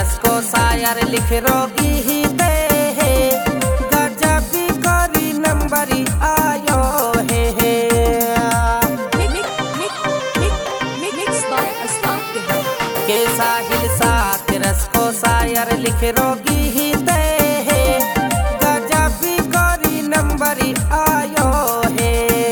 रस को शायर लिख रोगी ही दे गजबी करी नंबरी आयो है। के साहिल साथ रस को शायर लिख रोगी ही दे गजबी करी नंबरी आयो है।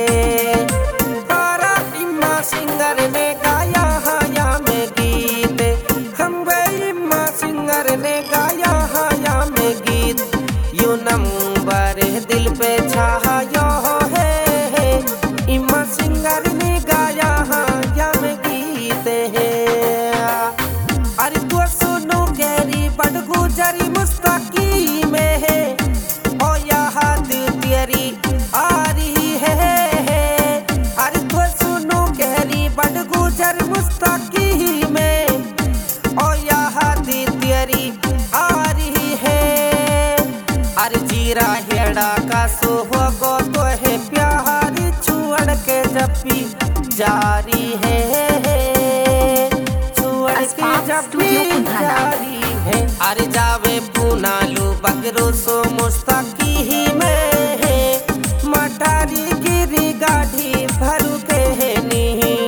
तारा इम्मा सिंगर ने गाया हाया में गीत, हम इम्मा सिंगर ने गाया हाया में गीत, यू नंबर दिल पे छायो है। इम्मा सिंगर ने गाया हाया में गीत है। अरे तू सुनो गहरी बड़ गुजरी मुस्तकी में है, ओ याद तेरी आ रही है। अरे तू सुनो गहरी बड़ गुजर मुस्तकी में, ओ याद तेरी आ रही है। अरे जीरा हेड़ा का सुहागो तो है प्यार छुअड़ के जपी जारी है, जारी है। अरे जावे पुनालू बगरू सो मुस्तकी ही में है, मटारी गिरी गाढ़ी भरू के है नहीं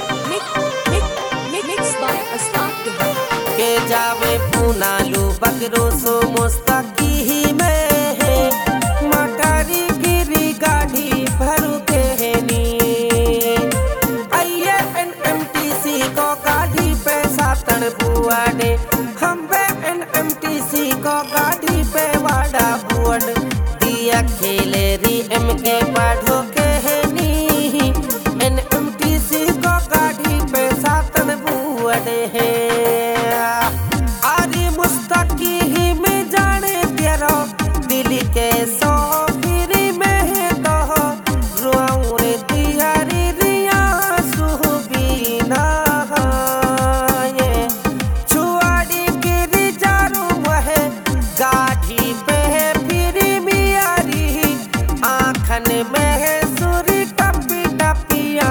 के जावे पुनालू बगरू सो मुस्तकी ही में है, मटारी गिरी गाढ़ी भरू के है नहीं। आइए NMTC को गाड़ी पे सातन बुआडे, हम पे NMTC को गाड़ी पे वाड़ा बुआड दिया खेले री एम के पढ़ो के है नी। NMTC को गाड़ी पे सातन बुआडे है। आरी मुस्तकी ही में जाने तेरो दिल के सो फिरी में है तो रुआऊं रे तियारी रिया सुबीना ये छुआड़ी गिरी जारू वह गाढ़ी पे फिरी मियारी आँखन में है सुरी टपी टपिया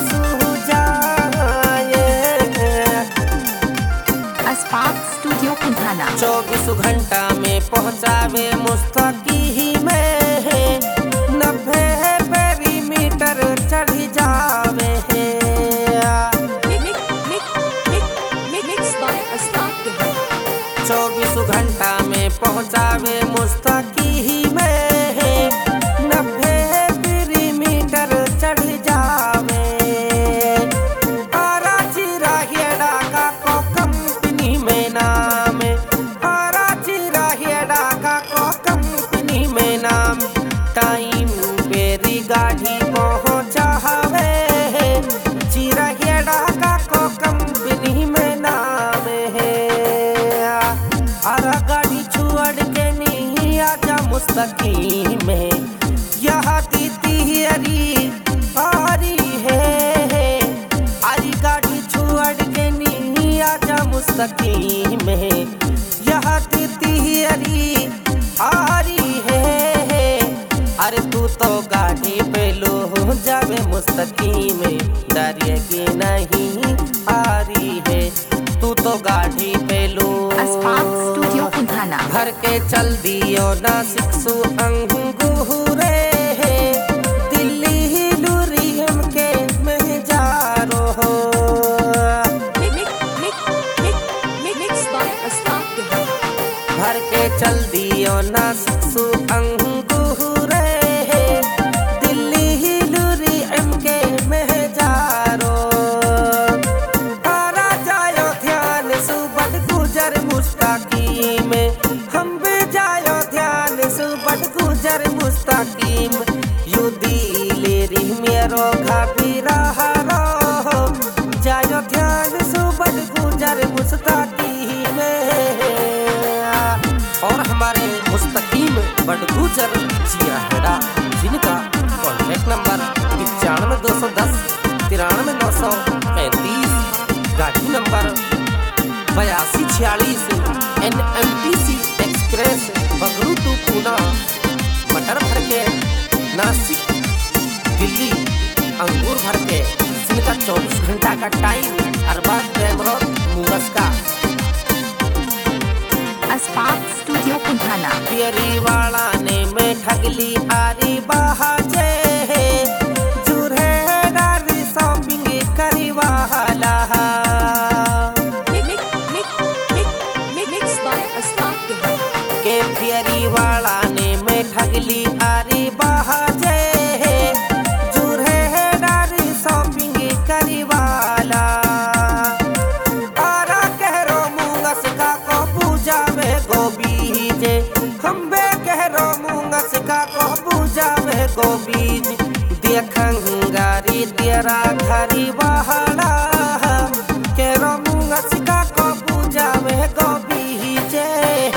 सुजाए। अस्पाक स्टूडियो कुंठाना 24 घंटा में पहुँचावे मुस्तकी ही में है, 90 पेरीमीटर चढ़ी जावे है। 24 घंटा में पहुँचावे मुस्तकी ही में है, 90 पेरीमीटर चढ़ी जावे। आरा चिरा हेड़ा का को कंपनी में नाम, आरा चिरा हेड़ा का को कंपनी में नाम, टाइम पेरी गाड़ी पहुँचावे। चिरा हेड़ा का को कंपनी में नाम है। आरा गाड़ी छुअड़ के नहीं आजा मुस्तकी में, यहाँ दीदी अरी आरी है। आरी गाड़ी छुअड़ के नहीं आजा मुस्तकी में, यहाँ दीदी अरी आरी है। अरे तू तो गाड़ी पे लो जावे मुस्तकी में, डरिए की नहीं आ रही है। तू तो गाड़ी पे लो स्टूडियो कुंठाना भर के चल दियो ना सिक्सू अंगूरे, दिल्ली ही लूरी हमके में जा रो हो। भर के चल दियो ना सिक्सू अंगूरे, दिल्ली ही लूरी हमके में जा रो। आरा जायो ध्यान सुबह गुजर मुस्तकी में, हम भी जायो ध्यान सुबह गुजर मुस्तकी में, यू दिले री मेरो घाबी रहा रो। जायो ध्यान सुबह गुजर मुस्तकी में। और हमारे मुस्तकीम बड़गुजर जिया हेड़ा, जिनका कॉन्टैक्ट नंबर 95 210 93 935, गाड़ी number 8246, NMTC express Bagru to Poona, मटर भर के नासिक दिल्ली, अंगूर भर के, जिनका 24 घंटा का टाइम, अरबाज बेमरोड मुगस का। लगली आरी बहाजे जुरे डारी शॉपिंग करीवाला आरा कहरो मुंगस का को पूजावे गोबीजे हम बे कहरो मुंगस का को पूजावे गोबीज देखंगारी तेरा घरी बहाड़ा कहरो मुंगस का को पूजावे गोबीजे।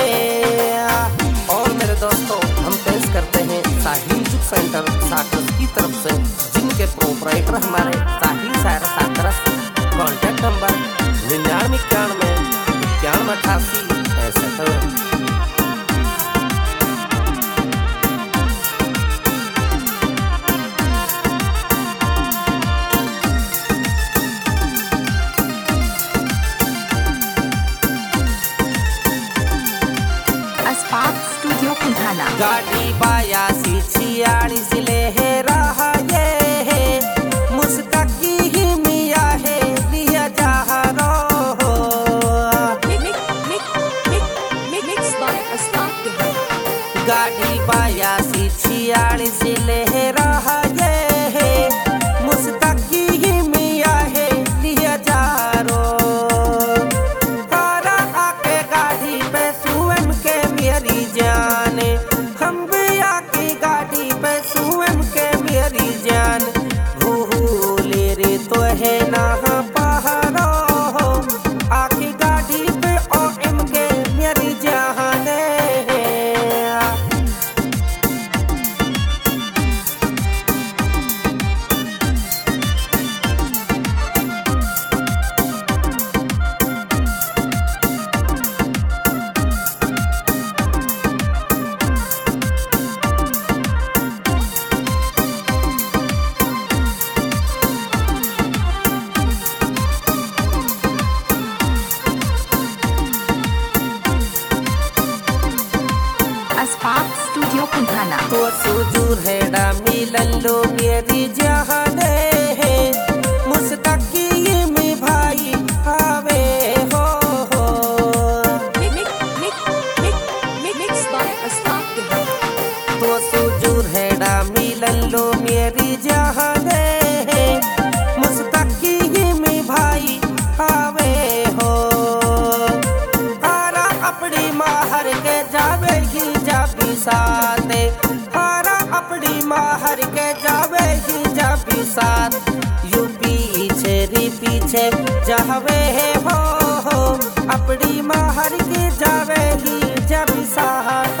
और मेरे दोस्तों हम पेश करते हैं साहिल जुग सेंटर साकरस की तरफ से, जिनके प्रोपराइटर हमारे साहिल सायर साकरस। Contact number 9991 9188 65। स्टूडियो कुंठाना। गाड़ी 8246 ले है रहा ये मुस्तकी ही मिया है लिया जा रो गाड़ी 8246 ले है रहा ये मुस्तकी ही मिया है लिया जा रो तारा आके गाड़ी पे सुवन के मेरी जाने हम भी आके गाड़ी पे सुवन के मेरी जान भूले रे तो है ना पहाड़ो आके गाड़ी पे ओ एम के मेरी जाने। स्टूडियो कुंठाना। तो सुजूर है डा मिलन लो मेरी जहाने मुस्तकी में भाई आवे हो तो सुजूर है डा मिलन लो मेरी जहाने मुस्तकी में भाई आवे हो आरा अपनी माहर के जावे ही जाबी साथे हारा अपनी माहर के जावे ही जाबी साथ यू पीछे री पीछे जावे हो अपनी माहर के जावे ही जाबी साथ।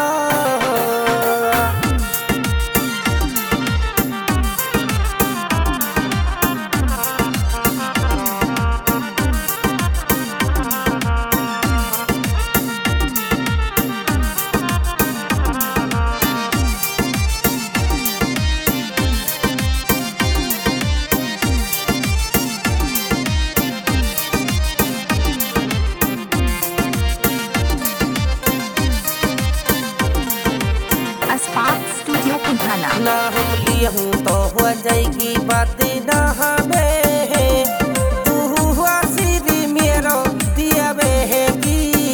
स्टूडियो कुंठाना। ना हम लिए हूँ तो हो जाएगी बात ना हमें तू हुआ सीधी मेरो दिया बेगी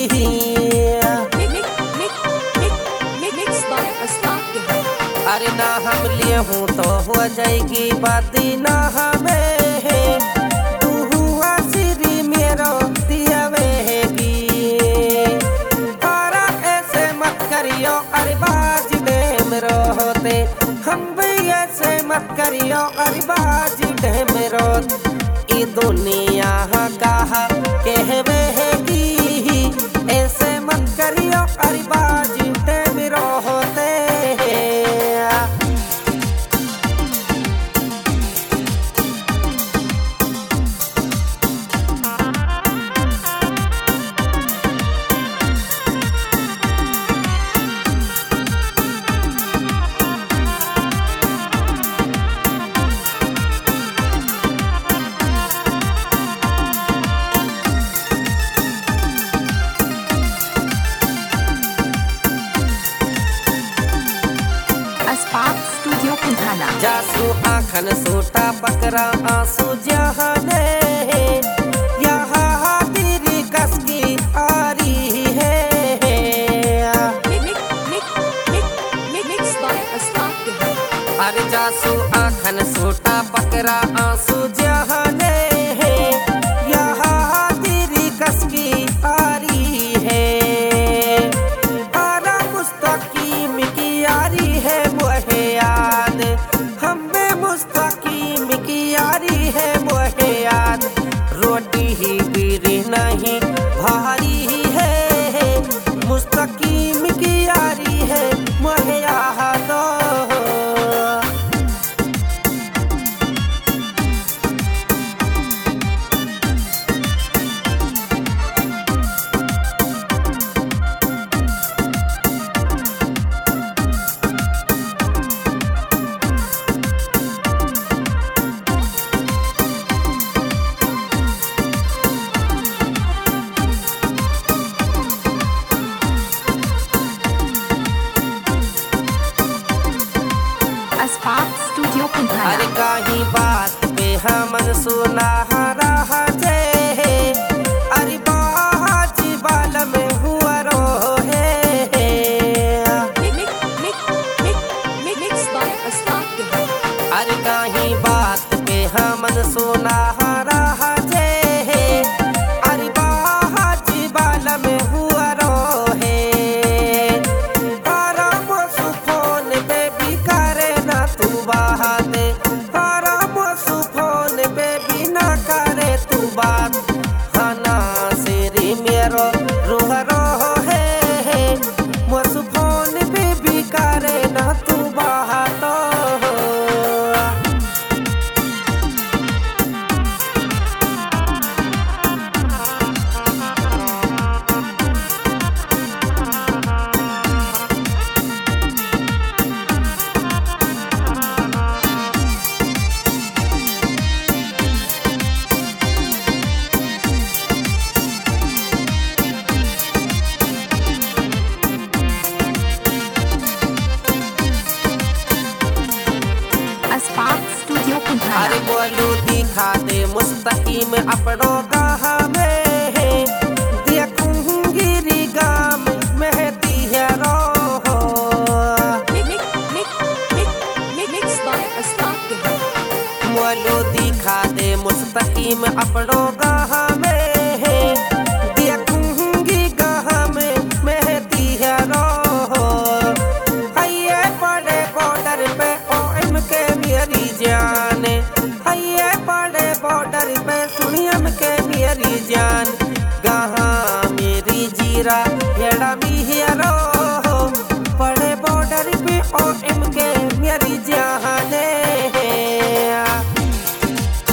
अरे ना हम लिए हूँ तो हो जाएगी बात ना हमें तू हुआ सीधी मेरो दिया बेगी तारा ऐसे मत करियो अरे बाजी मेरो होते हम भी ऐसे मत करियो अरे बाजी मेरो ई दुनिया कहा कहवे है की ऐसे मत करियो अरे बाजी मेरो होते। जासू आखन सोटा पकड़ा आंसू जहाने यहाँ तेरी कसकी आ रही है। सुनहरा जे अरे बाजी बाल में हुआ रोहे अरे कहीं बात पे हमन सुनहरा जे अरे बाजी बाल में हुआ रोहे आराम सुफोन बेबी करे ना तू बाते आराम सुफोन बेबी ना करे तू बात हना सिरी मेरो रोह रोहे सुफोन बेबी करे ना तू बात अस्पाक स्टूडियो अरे कुंठाला बोलू दिखा दे मुस्तकीम अपनों गाह में देखूंगी री गाम महती है रोहो बोलू दिखा दे मुस्तकीम अपनों गाह में देखूंगी गाह में महती है रोहो आइए बड़े बॉर्डर पे ओएम के मेरी जान आइए बड़े बॉर्डर पे सुनियम के मेरी जान गाह